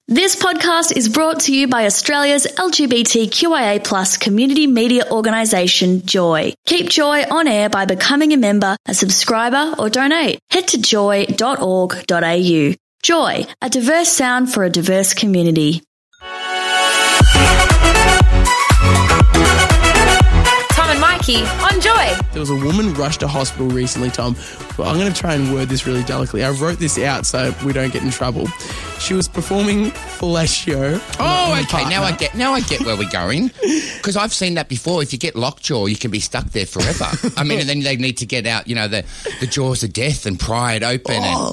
This podcast is brought to you by Australia's LGBTQIA+ community media organisation, Joy. Keep Joy on air by becoming a member, a subscriber or donate. Head to joy.org.au. Joy, a diverse sound for a diverse community. Tom and Mikey on Joy. There was a woman rushed to hospital recently, Tom. Well, I'm going to try and word this really delicately. I wrote this out so we don't get in trouble. She was performing fellatio. Oh, okay. Now I get where we're going. Because I've seen that before. If you get lockjaw, you can be stuck there forever. I mean, and then they need to get out, you know, the jaws of death and pry it open.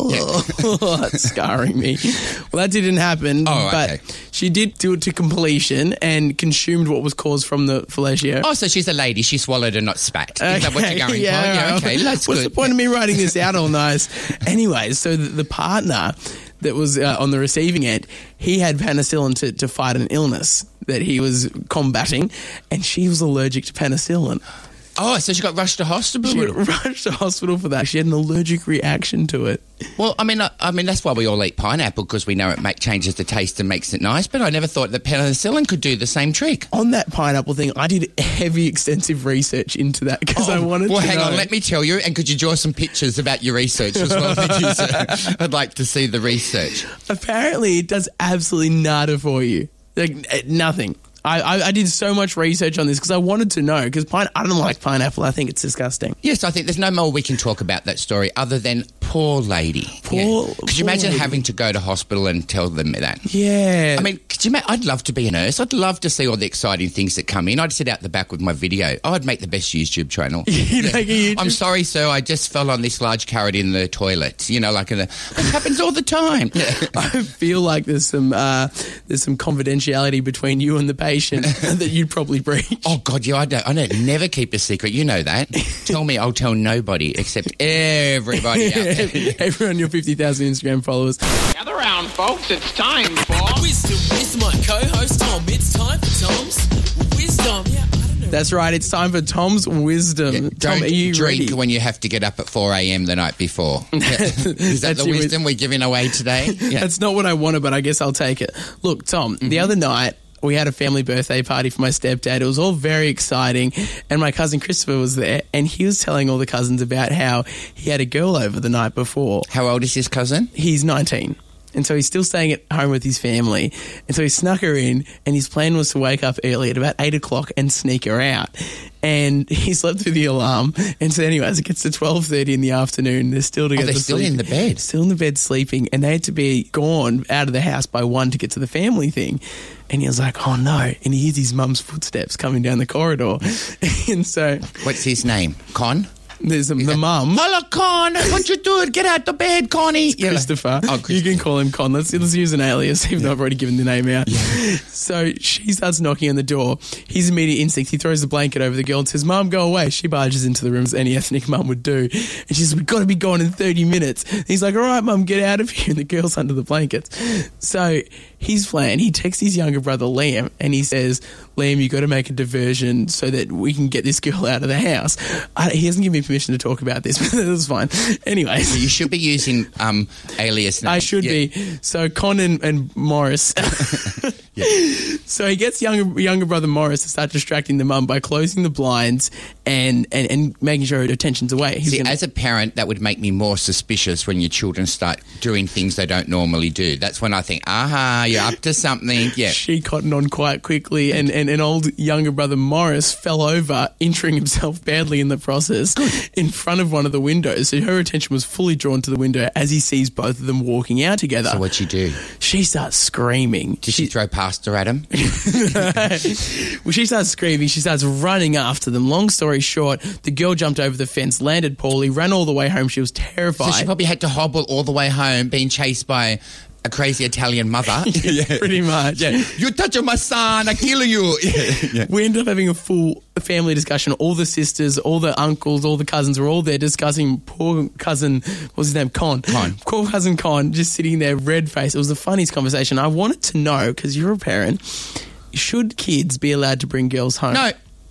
That's scarring me. Well, that didn't happen. Oh, but okay. She did do it to completion and consumed what was caused from the fellatio. Oh, so she's a lady. She swallowed and not spat. Is that what you're going for? Yeah, okay. That's What's good. the point of me writing this out all nice? Anyway, so the partner that was on the receiving end, he had penicillin to fight an illness that he was combating, and she was allergic to penicillin. Oh, so she got rushed to hospital? She got rushed to hospital for that. She had an allergic reaction to it. Well, I mean, that's why we all eat pineapple, because we know it changes the taste and makes it nice, but I never thought that penicillin could do the same trick. On that pineapple thing, I did heavy, extensive research into that because I wanted to know. Well, hang on, let me tell you, and could you draw some pictures about your research as well? I'd like to see the research. Apparently, it does absolutely nada for you. Like, nothing. I did so much research on this because I wanted to know, because I don't like pineapple. I think it's disgusting. Yes, I think there's no more we can talk about that story other than poor lady. Could you imagine having to go to hospital and tell them that? Yeah. I mean, I'd love to be a nurse. I'd love to see all the exciting things that come in. I'd sit out the back with my video. I'd make the best YouTube channel. I'm sorry, sir, I just fell on this large carrot in the toilet. You know, like it happens all the time. I feel like there's some confidentiality between you and the patient that you'd probably breach. Oh, God, yeah, I don't never keep a secret. You know that. Tell me, I'll tell nobody except everybody out there. Everyone, your 50,000 Instagram followers. Gather round, folks. It's time for Wisdom with my co-host Tom. It's time for Tom's Wisdom. Yeah, I don't know. That's right. It's time for Tom's Wisdom. Yeah, Tom, are you drink ready? when you have to get up at 4 a.m. the night before. Is that the wisdom we're giving away today? Yeah. That's not what I wanted, but I guess I'll take it. Look, Tom, the other night, we had a family birthday party for my stepdad. It was all very exciting, and my cousin Christopher was there, and he was telling all the cousins about how he had a girl over the night before. How old is his cousin? He's 19. And so he's still staying at home with his family. And so he snuck her in, and his plan was to wake up early at about 8 o'clock and sneak her out. And he slept through the alarm. And so anyway, as it gets to 12:30 in the afternoon, they're still together. Oh, they're still in the bed? Still in the bed sleeping. And they had to be gone out of the house by 1 to get to the family thing. And he was like, oh, no. And he hears his mum's footsteps coming down the corridor. And so... What's his name? Con? There's the mum. Hello, Con. What you doing? Get out the bed, Connie. Christopher. Oh, Christopher. You can call him Con. Let's use an alias, even though I've already given the name out. Yeah. So she starts knocking on the door. His immediate instinct, he throws the blanket over the girl and says, Mum, go away. She barges into the room as any ethnic mum would do. And she says, we've got to be gone in 30 minutes. And he's like, all right, Mum, get out of here. And the girl's under the blankets. So his plan, he texts his younger brother, Liam, and he says, Liam, you've got to make a diversion so that we can get this girl out of the house. He hasn't given me permission to talk about this, but that's fine. Anyway. You should be using alias names. I should be. So Con and Morris. Yeah. So he gets younger brother Morris to start distracting the mum by closing the blinds and making sure her attention's away. As a parent, that would make me more suspicious when your children start doing things they don't normally do. That's when I think, you're up to something. Yeah. She cottoned on quite quickly, and an old younger brother Morris fell over, injuring himself badly in the process in front of one of the windows. So her attention was fully drawn to the window as he sees both of them walking out together. So what'd she do? She starts screaming. Did she throw pasta at him? Well, she starts screaming. She starts running after them. Long story short, the girl jumped over the fence, landed poorly, ran all the way home. She was terrified. So she probably had to hobble all the way home, being chased by a crazy Italian mother. Yeah, pretty much. Yeah. You touch my son, I kill you. Yeah. We ended up having a full family discussion. All the sisters, all the uncles, all the cousins were all there discussing poor cousin, what's his name? Con. Poor cousin Con, just sitting there, red face. It was the funniest conversation. I wanted to know, because you're a parent, should kids be allowed to bring girls home? No.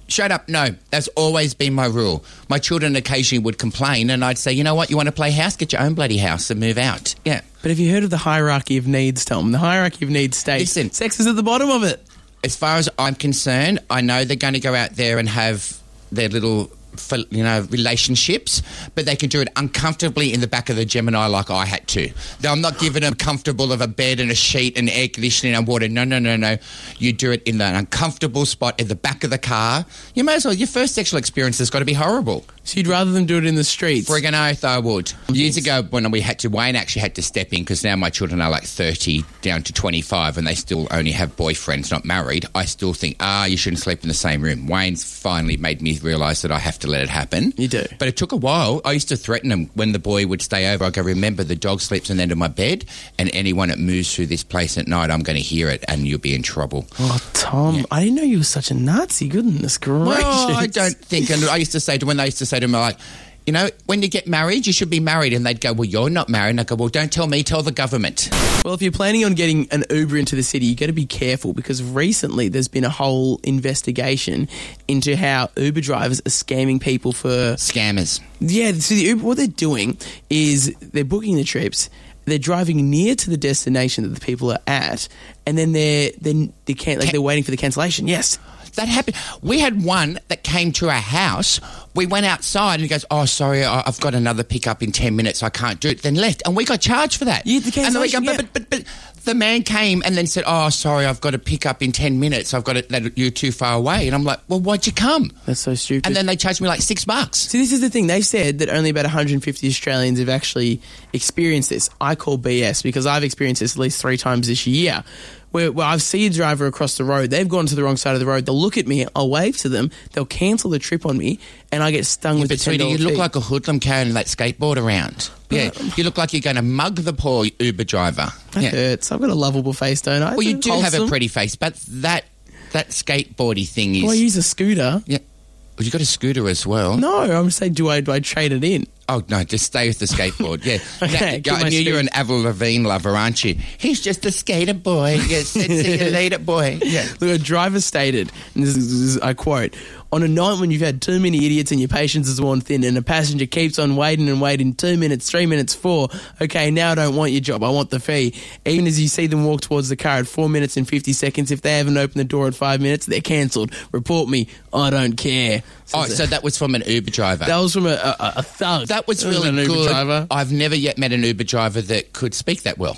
Shut up. No, that's always been my rule. My children occasionally would complain and I'd say, you know what, you want to play house? Get your own bloody house and move out. Yeah. But have you heard of the hierarchy of needs, Tom? The hierarchy of needs states sex is at the bottom of it. As far as I'm concerned, I know they're going to go out there and have their little, relationships, but they can do it uncomfortably in the back of the Gemini like I had to. Though I'm not giving them comfortable of a bed and a sheet and air conditioning and water. No. You do it in an uncomfortable spot at the back of the car. You may as well. Your first sexual experience has got to be horrible. So you'd rather them do it in the streets? Friggin' oath I would. Years ago when Wayne actually had to step in because now my children are like 30 down to 25 and they still only have boyfriends, not married. I still think, you shouldn't sleep in the same room. Wayne's finally made me realise that I have to let it happen. You do. But it took a while. I used to threaten him when the boy would stay over. I go, remember, the dog sleeps on the end of my bed and anyone that moves through this place at night, I'm going to hear it and you'll be in trouble. Oh, Tom, I didn't know you were such a Nazi. Goodness gracious. Well, I don't think. And I used to say to him, like, you know, when you get married, you should be married. And they'd go, well, you're not married. And I'd go, well, don't tell me, tell the government. Well, if you're planning on getting an Uber into the city, you got to be careful because recently there's been a whole investigation into how Uber drivers are scamming people for... Scammers. Yeah, so the Uber, what they're doing is they're booking the trips, they're driving near to the destination that the people are at, and then they're waiting for the cancellation. Yes. That happened. We had one that came to our house. We went outside and he goes, oh, sorry, I've got another pickup in 10 minutes. I can't do it. Then left. And we got charged for that. Yeah, the cancellation, and then we go, but the man came and then said, oh, sorry, I've got a pickup in 10 minutes. I've got it, you're too far away. And I'm like, well, why'd you come? That's so stupid. And then they charged me like $6. See, this is the thing. They've said that only about 150 Australians have actually experienced this. I call BS because I've experienced this at least 3 times this year. Where I've seen a driver across the road, they've gone to the wrong side of the road, they'll look at me, I'll wave to them, they'll cancel the trip on me, and I get stung with a $10 fee. You look like a hoodlum carrying that skateboard around. Yeah, you look like you're going to mug the poor Uber driver. That hurts. I've got a lovable face, don't I? Well, you do have a pretty face, but that skateboardy thing is... Well, I use a scooter. Yeah. Well, you got a scooter as well. No, I'm saying, do I trade it in? Oh, no, just stay with the skateboard. Yeah. Okay, I knew you're an Avril Lavigne lover, aren't you? He's just a skater boy. Yes, see you later, boy. Yeah. Look, a driver stated, and this is, I quote, on a night when you've had too many idiots and your patience is worn thin and a passenger keeps on waiting and waiting 2 minutes, 3 minutes, 4, okay, now I don't want your job, I want the fee. Even as you see them walk towards the car at 4 minutes and 50 seconds, if they haven't opened the door at 5 minutes, they're cancelled. Report me. I don't care. So that was from an Uber driver? That was from a thug. That was really an good. Uber driver. I've never yet met an Uber driver that could speak that well.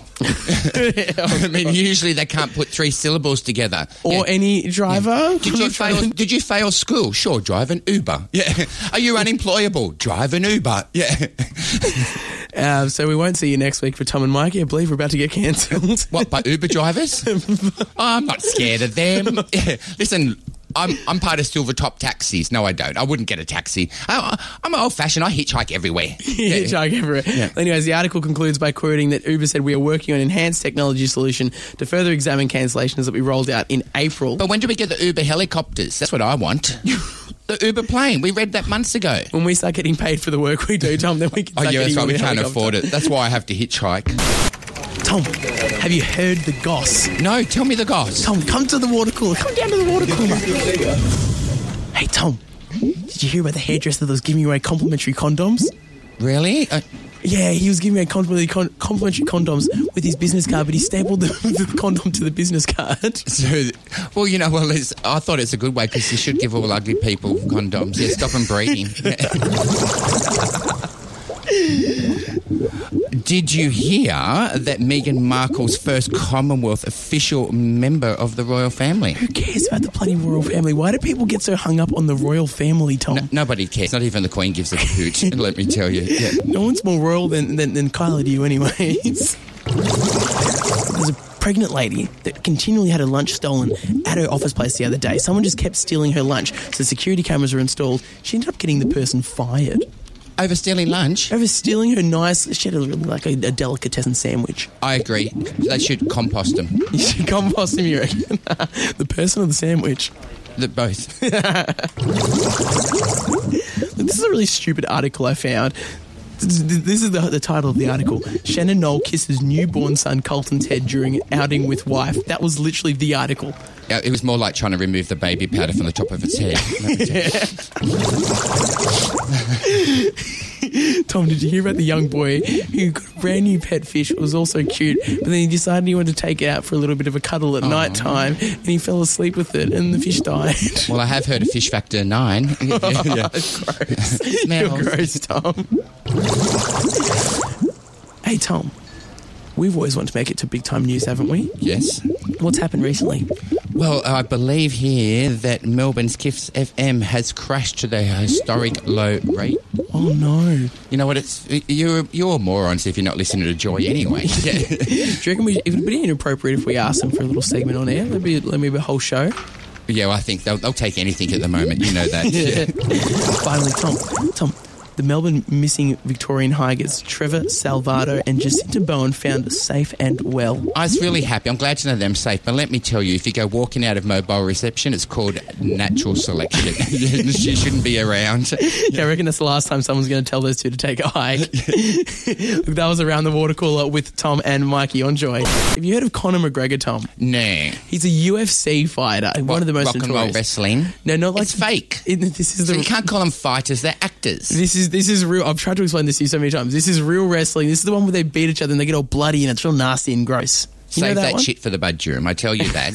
I mean, usually they can't put 3 syllables together. Or any driver. Yeah. Did you fail school? Sure, drive an Uber. Yeah. Are you unemployable? Drive an Uber. Yeah. So we won't see you next week for Tom and Mikey. I believe we're about to get cancelled. What, by Uber drivers? I'm not scared of them. Yeah. Listen, I'm part of Silvertop taxis. No, I don't. I wouldn't get a taxi. I'm old-fashioned. I hitchhike everywhere. Hitchhike everywhere. Yeah. Anyways, the article concludes by quoting that Uber said, we are working on an enhanced technology solution to further examine cancellations that we rolled out in April. But when do we get the Uber helicopters? That's what I want. The Uber plane. We read that months ago. When we start getting paid for the work we do, Tom, then we can start that's right. We can't afford it. That's why I have to hitchhike. Tom, have you heard the goss? No, tell me the goss. Tom, come to the water cooler. Come down to the water cooler. Hey, Tom, did you hear about the hairdresser that was giving away complimentary condoms? Really? Yeah, he was giving away complimentary condoms with his business card, but he stapled the condom to the business card. So, I thought it's a good way because you should give all ugly people condoms. Yeah, stop them breeding. Did you hear that Meghan Markle's first Commonwealth official member of the royal family? Who cares about the bloody royal family? Why do people get so hung up on the royal family, Tom? Nobody cares. Not even the Queen gives a hoot, let me tell you. Yeah. No one's more royal than Kyla to you anyways. There's a pregnant lady that continually had her lunch stolen at her office place the other day. Someone just kept stealing her lunch, so security cameras were installed. She ended up getting the person fired. Over stealing lunch? Over stealing her nice... She had a delicatessen sandwich. I agree. They should compost them. You should compost them, you reckon? The person or the sandwich? Both. This is a really stupid article I found. This is the title of the article. Shannon Knoll kisses newborn son Colton's head during outing with wife. That was literally the article. It was more like trying to remove the baby powder from the top of its head. Tom, did you hear about the young boy who got a brand new pet fish? It was also cute, but then he decided he wanted to take it out for a little bit of a cuddle at night time, and he fell asleep with it, and the fish died. Well, I have heard of Fish Factor 9. Gross. You're gross, Tom. Hey, Tom. We've always wanted to make it to big time news, haven't we? Yes. What's happened recently? Well, I believe here that Melbourne's KIFS FM has crashed to their historic low rate. Oh, no. You know what? You're morons if you're not listening to Joy anyway. Do you reckon it would be inappropriate if we asked them for a little segment on air? Let me be a whole show. Yeah, well, I think they'll take anything at the moment. You know that. Yeah. Finally, Tom. The Melbourne missing Victorian hikers Trevor Salvato and Jacinta Bowen found safe and well. I was really happy. I'm glad to know them safe. But let me tell you, if you go walking out of mobile reception, it's called natural selection. She shouldn't be around. Yeah, I reckon that's the last time someone's going to tell those two to take a hike. Look, that was Around the Water Cooler with Tom and Mikey on Joy. Have you heard of Conor McGregor, Tom? No. He's a UFC fighter. One of the most notorious. Rock and roll wrestling? No, not like... It's fake. So you can't call them fighters. They're actors. This is real. I've tried to explain this to you so many times. This is real wrestling. This is the one where they beat each other and they get all bloody and it's real nasty and gross. Save that shit for the Budgeroom, I tell you that.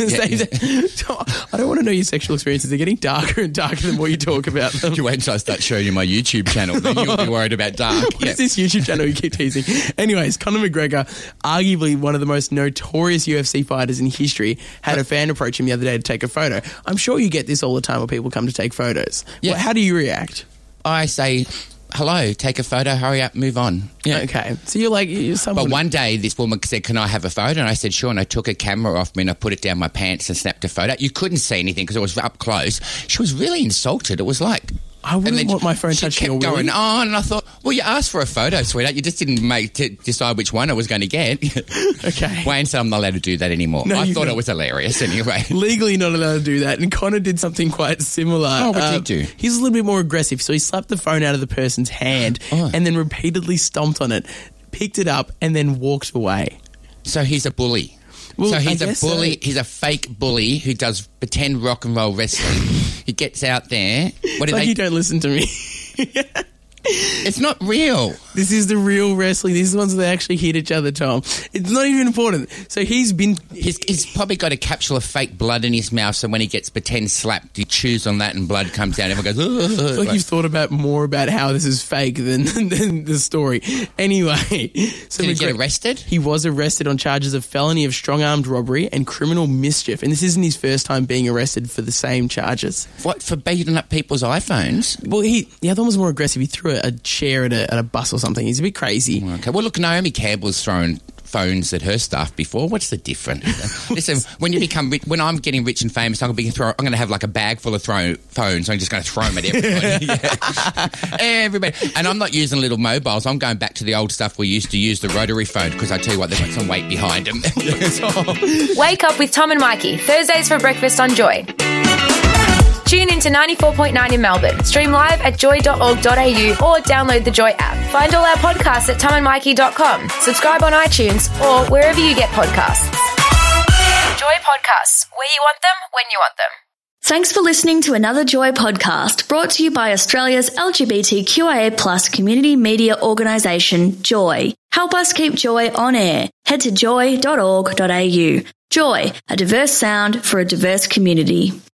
I don't want to know your sexual experiences. They're getting darker and darker the more you talk about them. You wait until I start showing you my YouTube channel, then you'll be worried about dark. What is this YouTube channel you keep teasing? Anyways, Conor McGregor, arguably one of the most notorious UFC fighters in history, had a fan approach him the other day to take a photo. I'm sure you get this all the time when people come to take photos. Yeah. Well, how do you react? I say... hello, take a photo, hurry up, move on. Yeah. Okay. So you're someone... But one day this woman said, can I have a photo? And I said, sure. And I took a camera off me and I put it down my pants and snapped a photo. You couldn't see anything because it was up close. She was really insulted. It was like... I wouldn't want my phone touching your willy. She kept going on, and I thought, well, you asked for a photo, sweetheart. You just didn't decide which one I was going to get. Okay. Wayne said I'm not allowed to do that anymore. No, I thought it was hilarious anyway. Legally not allowed to do that. And Conor did something quite similar. Oh, what did he do? He's a little bit more aggressive. So he slapped the phone out of the person's hand and then repeatedly stomped on it, picked it up, and then walked away. So he's a bully. Well, so he's a bully. He's a fake bully who does pretend rock and roll wrestling. He gets out there. What do you don't listen to me. It's not real. This is the real wrestling. These are the ones that actually hit each other, Tom. It's not even important. So he's probably got a capsule of fake blood in his mouth, so when he gets pretend slapped, he chews on that and blood comes out. Everyone goes, ugh. I feel like you've thought more about how this is fake than the story. Anyway. So Did he get arrested? He was arrested on charges of felony of strong-armed robbery and criminal mischief. And this isn't his first time being arrested for the same charges. What, for beating up people's iPhones? Well, the other one was more aggressive. He threw a chair at a bus or something. He's a bit crazy. Okay. Well, look, Naomi Campbell's thrown phones at her staff before. What's the difference? Listen, when you become rich, when I'm getting rich and famous, I'm going to have like a bag full of phones. I'm just going to throw them at everybody. Everybody. And I'm not using little mobiles. I'm going back to the old stuff we used to use, the rotary phone, because I tell you what, they've got some weight behind them. Wake up with Tom and Mikey, Thursdays for breakfast on Joy. Tune in to 94.9 in Melbourne. Stream live at joy.org.au or download the Joy app. Find all our podcasts at tomandmikey.com. Subscribe on iTunes or wherever you get podcasts. Joy Podcasts, where you want them, when you want them. Thanks for listening to another Joy podcast brought to you by Australia's LGBTQIA+ community media organisation, Joy. Help us keep Joy on air. Head to joy.org.au. Joy, a diverse sound for a diverse community.